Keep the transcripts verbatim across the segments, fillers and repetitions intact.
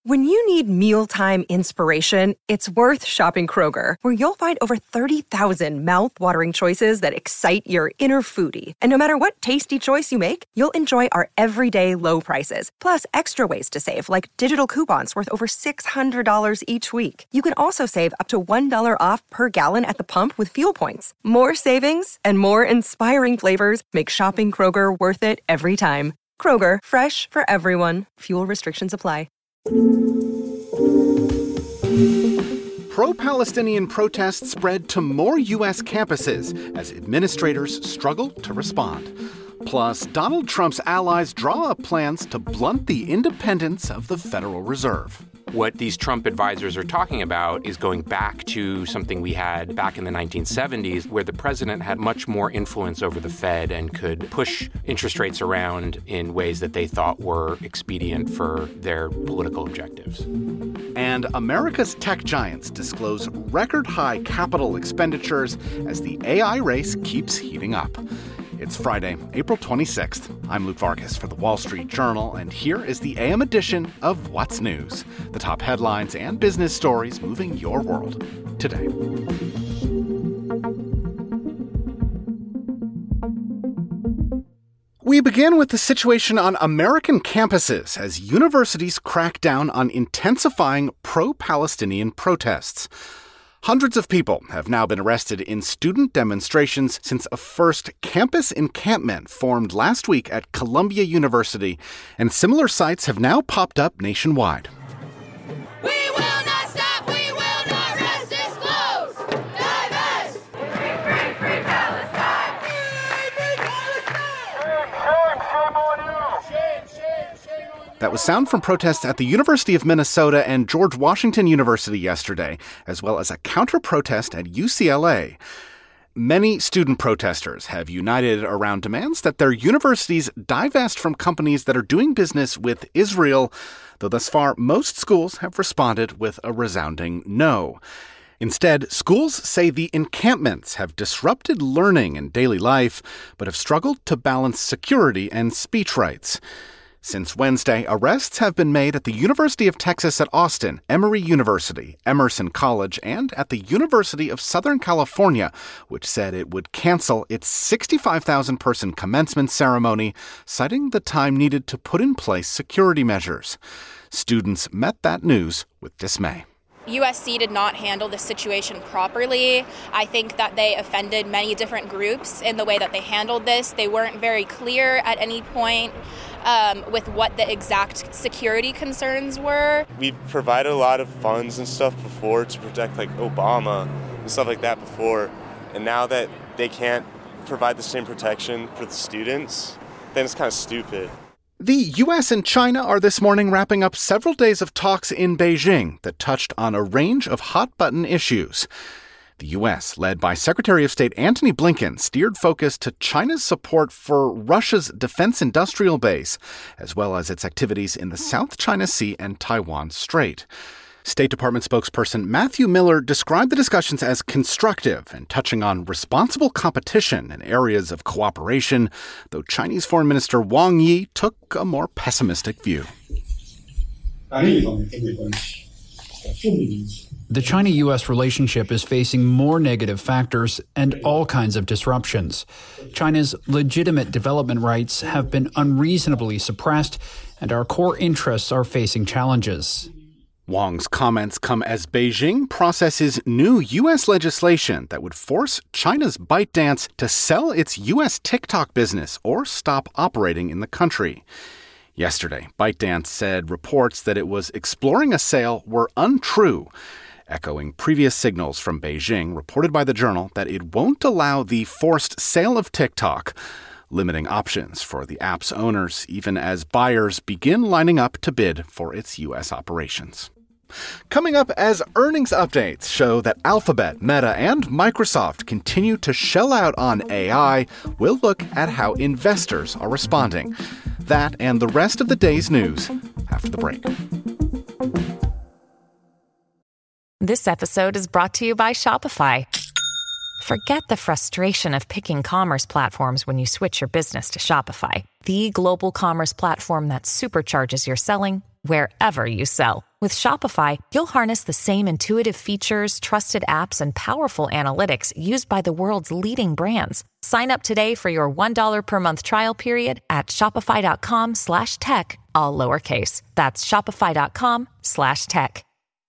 When you need mealtime inspiration, it's worth shopping Kroger, where you'll find over thirty thousand mouth-watering choices that excite your inner foodie. And no matter what tasty choice you make, you'll enjoy our everyday low prices, plus extra ways to save, like digital coupons worth over six hundred dollars each week. You can also save up to one dollar off per gallon at the pump with fuel points. More savings and more inspiring flavors make shopping Kroger worth it every time. Kroger, fresh for everyone. Fuel restrictions apply. Pro-Palestinian protests spread to more U S campuses as administrators struggle to respond. Plus, Donald Trump's allies draw up plans to blunt the independence of the Federal Reserve. What these Trump advisors are talking about is going back to something we had back in the nineteen seventies, where the president had much more influence over the Fed and could push interest rates around in ways that they thought were expedient for their political objectives. And America's tech giants disclose record-high capital expenditures as the A I race keeps heating up. It's Friday, April twenty-sixth. I'm Luke Vargas for The Wall Street Journal, and here is the A M edition of What's News, the top headlines and business stories moving your world today. We begin with the situation on American campuses as universities crack down on intensifying pro-Palestinian protests. Hundreds of people have now been arrested in student demonstrations since a first campus encampment formed last week at Columbia University, and similar sites have now popped up nationwide. We will not stop, we will not rest, disclose, divest. Free, free, free Palestine! Free, free Palestine! Shame, shame on you! Shame, shame, shame on you! That was sound from protests at the University of Minnesota and George Washington University yesterday, as well as a counter-protest at U C L A. Many student protesters have united around demands that their universities divest from companies that are doing business with Israel, though thus far most schools have responded with a resounding no. Instead, schools say the encampments have disrupted learning and daily life, but have struggled to balance security and speech rights. Since Wednesday, arrests have been made at the University of Texas at Austin, Emory University, Emerson College, and at the University of Southern California, which said it would cancel its sixty-five thousand person commencement ceremony, citing the time needed to put in place security measures. Students met that news with dismay. U S C did not handle this situation properly. I think that they offended many different groups in the way that they handled this. They weren't very clear at any point um, with what the exact security concerns were. We've provided a lot of funds and stuff before to protect like Obama and stuff like that before. And now that they can't provide the same protection for the students, then it's kind of stupid. The U S and China are this morning wrapping up several days of talks in Beijing that touched on a range of hot-button issues. The U S, led by Secretary of State Antony Blinken, steered focus to China's support for Russia's defense industrial base, as well as its activities in the South China Sea and Taiwan Strait. State Department spokesperson Matthew Miller described the discussions as constructive and touching on responsible competition and areas of cooperation, though Chinese Foreign Minister Wang Yi took a more pessimistic view. The China-U S relationship is facing more negative factors and all kinds of disruptions. China's legitimate development rights have been unreasonably suppressed, and our core interests are facing challenges. Wang's comments come as Beijing processes new U S legislation that would force China's ByteDance to sell its U S TikTok business or stop operating in the country. Yesterday, ByteDance said reports that it was exploring a sale were untrue, echoing previous signals from Beijing reported by the Journal that it won't allow the forced sale of TikTok, limiting options for the app's owners even as buyers begin lining up to bid for its U S operations. Coming up as earnings updates show that Alphabet, Meta, and Microsoft continue to shell out on A I, we'll look at how investors are responding. That and the rest of the day's news after the break. This episode is brought to you by Shopify. Forget the frustration of picking commerce platforms when you switch your business to Shopify, the global commerce platform that supercharges your selling wherever you sell. With Shopify, you'll harness the same intuitive features, trusted apps, and powerful analytics used by the world's leading brands. Sign up today for your one dollar per month trial period at shopify.com slash tech, all lowercase. That's shopify.com slash tech.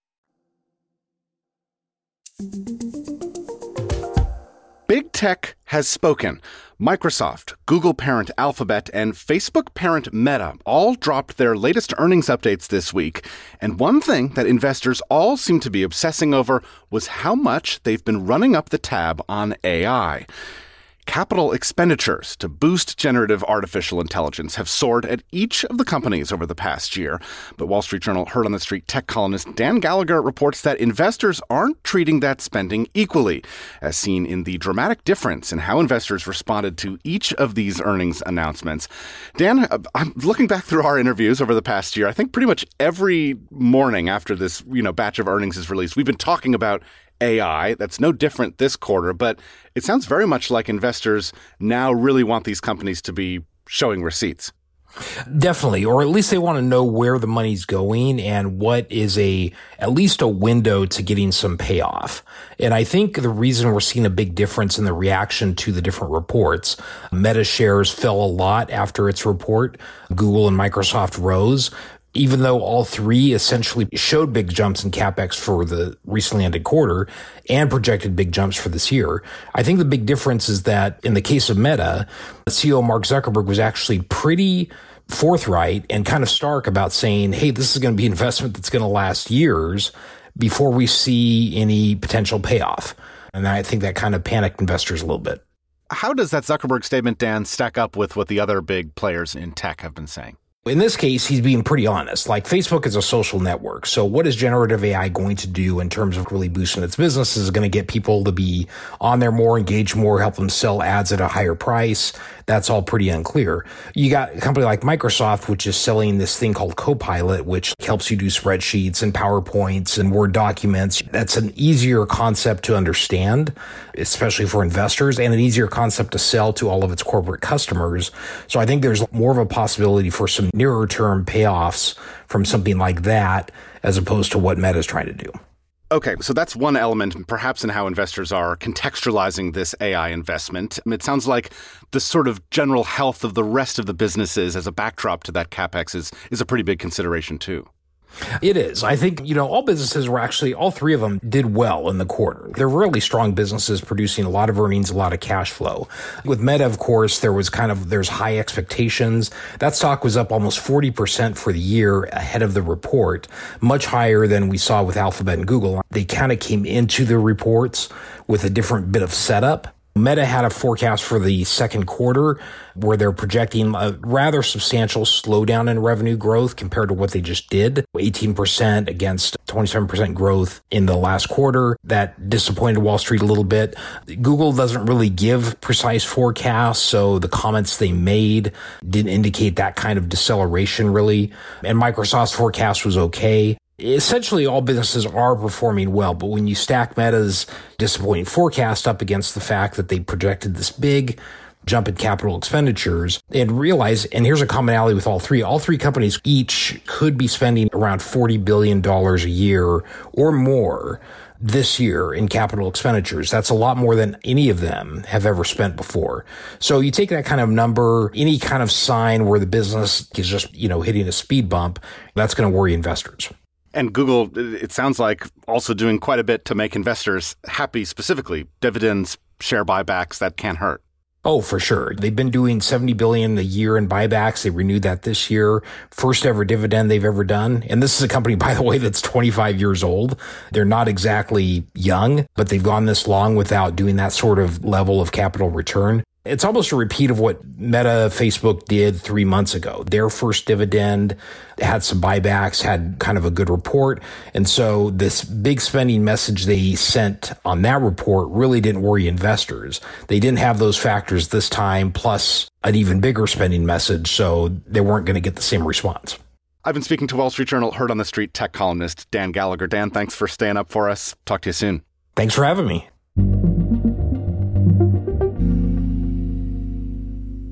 Big Tech has spoken. Microsoft, Google parent Alphabet, and Facebook parent Meta all dropped their latest earnings updates this week. And one thing that investors all seem to be obsessing over was how much they've been running up the tab on A I. Capital expenditures to boost generative artificial intelligence have soared at each of the companies over the past year. But Wall Street Journal Heard on the Street tech columnist Dan Gallagher reports that investors aren't treating that spending equally, as seen in the dramatic difference in how investors responded to each of these earnings announcements. Dan, I'm looking back through our interviews over the past year. I think pretty much every morning after this, you know, batch of earnings is released, we've been talking about A I. That's no different this quarter, but it sounds very much like investors now really want these companies to be showing receipts. Definitely, or at least they want to know where the money's going and what is a at least a window to getting some payoff. And I think the reason we're seeing a big difference in the reaction to the different reports, Meta shares fell a lot after its report. Google and Microsoft rose. Even though all three essentially showed big jumps in CapEx for the recently ended quarter and projected big jumps for this year, I think the big difference is that in the case of Meta, C E O Mark Zuckerberg was actually pretty forthright and kind of stark about saying, hey, this is going to be investment that's going to last years before we see any potential payoff. And I think that kind of panicked investors a little bit. How does that Zuckerberg statement, Dan, stack up with what the other big players in tech have been saying? In this case, he's being pretty honest. Like, Facebook is a social network. So what is generative A I going to do in terms of really boosting its business? Is it going to get people to be on there more, engage more, help them sell ads at a higher price? That's all pretty unclear. You got a company like Microsoft, which is selling this thing called Copilot, which helps you do spreadsheets and PowerPoints and Word documents. That's an easier concept to understand, especially for investors, and an easier concept to sell to all of its corporate customers. So I think there's more of a possibility for some nearer term payoffs from something like that, as opposed to what Meta is trying to do. Okay, so that's one element, perhaps, in how investors are contextualizing this A I investment. It sounds like the sort of general health of the rest of the businesses as a backdrop to that CapEx is, is a pretty big consideration, too. It is. I think, you know, all businesses were actually, all three of them did well in the quarter. They're really strong businesses producing a lot of earnings, a lot of cash flow. With Meta, of course, there was kind of, there's high expectations. That stock was up almost forty percent for the year ahead of the report, much higher than we saw with Alphabet and Google. They kind of came into the reports with a different bit of setup. Meta had a forecast for the second quarter where they're projecting a rather substantial slowdown in revenue growth compared to what they just did, eighteen percent against twenty-seven percent growth in the last quarter. That disappointed Wall Street a little bit. Google doesn't really give precise forecasts, so the comments they made didn't indicate that kind of deceleration really. And Microsoft's forecast was okay. Essentially, all businesses are performing well, but when you stack Meta's disappointing forecast up against the fact that they projected this big jump in capital expenditures and realize, and here's a commonality with all three, all three companies each could be spending around forty billion dollars a year or more this year in capital expenditures. That's a lot more than any of them have ever spent before. So you take that kind of number, any kind of sign where the business is just, you know, hitting a speed bump, that's going to worry investors. And Google, it sounds like, also doing quite a bit to make investors happy, specifically dividends, share buybacks. That can't hurt. Oh, for sure. They've been doing seventy billion dollars a year in buybacks. They renewed that this year. First ever dividend they've ever done. And this is a company, by the way, that's twenty-five years old. They're not exactly young, but they've gone this long without doing that sort of level of capital return. It's almost a repeat of what Meta, Facebook did three months ago. Their first dividend had some buybacks, had kind of a good report. And so this big spending message they sent on that report really didn't worry investors. They didn't have those factors this time, plus an even bigger spending message. So they weren't going to get the same response. I've been speaking to Wall Street Journal Heard on the Street tech columnist Dan Gallagher. Dan, thanks for staying up for us. Talk to you soon. Thanks for having me.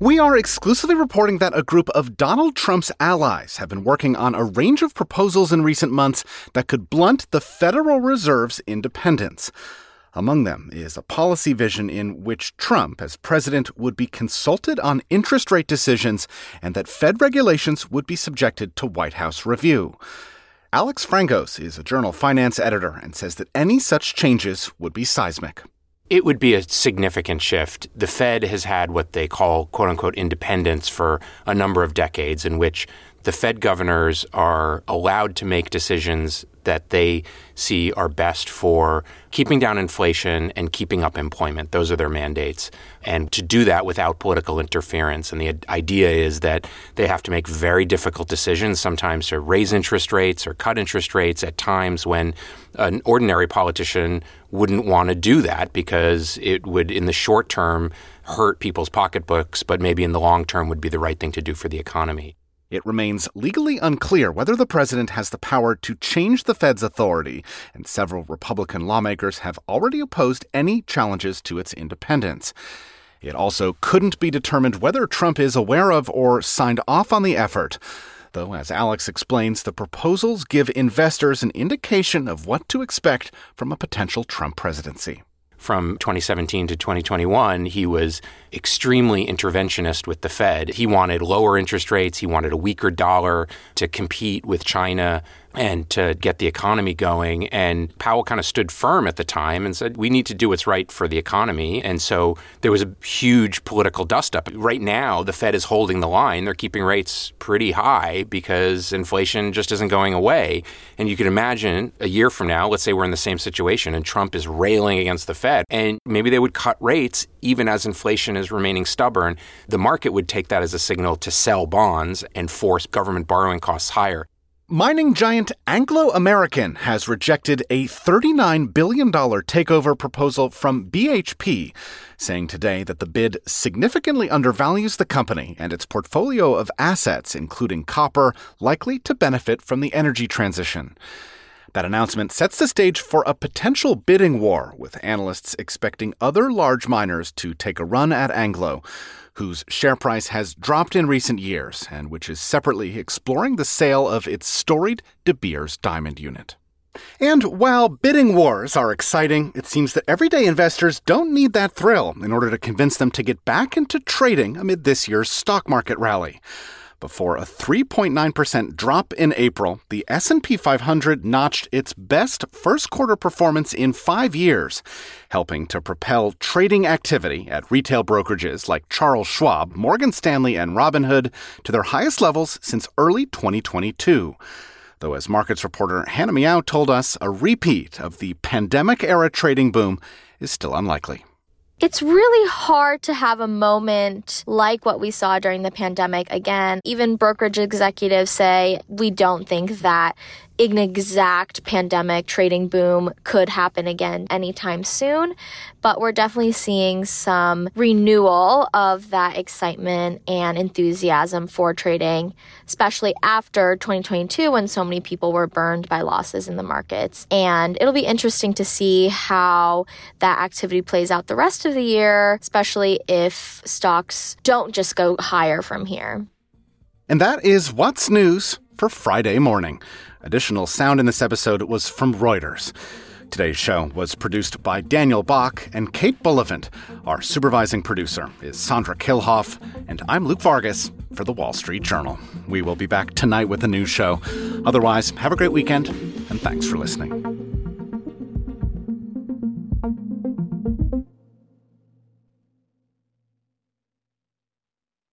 We are exclusively reporting that a group of Donald Trump's allies have been working on a range of proposals in recent months that could blunt the Federal Reserve's independence. Among them is a policy vision in which Trump, as president, would be consulted on interest rate decisions and that Fed regulations would be subjected to White House review. Alex Frangos is a Journal finance editor and says that any such changes would be seismic. It would be a significant shift. The Fed has had what they call, quote unquote, independence for a number of decades, in which the Fed governors are allowed to make decisions that they see are best for keeping down inflation and keeping up employment. Those are their mandates. And to do that without political interference. And the idea is that they have to make very difficult decisions, sometimes to raise interest rates or cut interest rates at times when an ordinary politician wouldn't want to do that because it would, in the short term, hurt people's pocketbooks, but maybe in the long term would be the right thing to do for the economy. It remains legally unclear whether the president has the power to change the Fed's authority, and several Republican lawmakers have already opposed any challenges to its independence. It also couldn't be determined whether Trump is aware of or signed off on the effort, though, as Alex explains, the proposals give investors an indication of what to expect from a potential Trump presidency. From twenty seventeen to twenty twenty-one, he was extremely interventionist with the Fed. He wanted lower interest rates. He wanted a weaker dollar to compete with China and to get the economy going. And Powell kind of stood firm at the time and said, we need to do what's right for the economy. And so there was a huge political dust-up. Right now, the Fed is holding the line. They're keeping rates pretty high because inflation just isn't going away. And you can imagine a year from now, let's say we're in the same situation and Trump is railing against the Fed, and maybe they would cut rates even as inflation is remaining stubborn. The market would take that as a signal to sell bonds and force government borrowing costs higher. Mining giant Anglo American has rejected a thirty-nine billion dollars takeover proposal from B H P, saying today that the bid significantly undervalues the company and its portfolio of assets, including copper, likely to benefit from the energy transition. That announcement sets the stage for a potential bidding war, with analysts expecting other large miners to take a run at Anglo, whose share price has dropped in recent years and which is separately exploring the sale of its storied De Beers diamond unit. And while bidding wars are exciting, it seems that everyday investors don't need that thrill in order to convince them to get back into trading amid this year's stock market rally. Before a three point nine percent drop in April, the S and P five hundred notched its best first-quarter performance in five years, helping to propel trading activity at retail brokerages like Charles Schwab, Morgan Stanley, and Robinhood to their highest levels since early twenty twenty-two. Though, as markets reporter Hannah Meow told us, a repeat of the pandemic-era trading boom is still unlikely. It's really hard to have a moment like what we saw during the pandemic again. Even brokerage executives say we don't think that an exact pandemic trading boom could happen again anytime soon, but we're definitely seeing some renewal of that excitement and enthusiasm for trading, especially after twenty twenty-two when so many people were burned by losses in the markets. And it'll be interesting to see how that activity plays out the rest of the year, especially if stocks don't just go higher from here. And that is What's News for Friday morning. Additional sound in this episode was from Reuters. Today's show was produced by Daniel Bach and Kate Bullivant. Our supervising producer is Sandra Kilhoff, and I'm Luke Vargas for The Wall Street Journal. We will be back tonight with a new show. Otherwise, have a great weekend, and thanks for listening.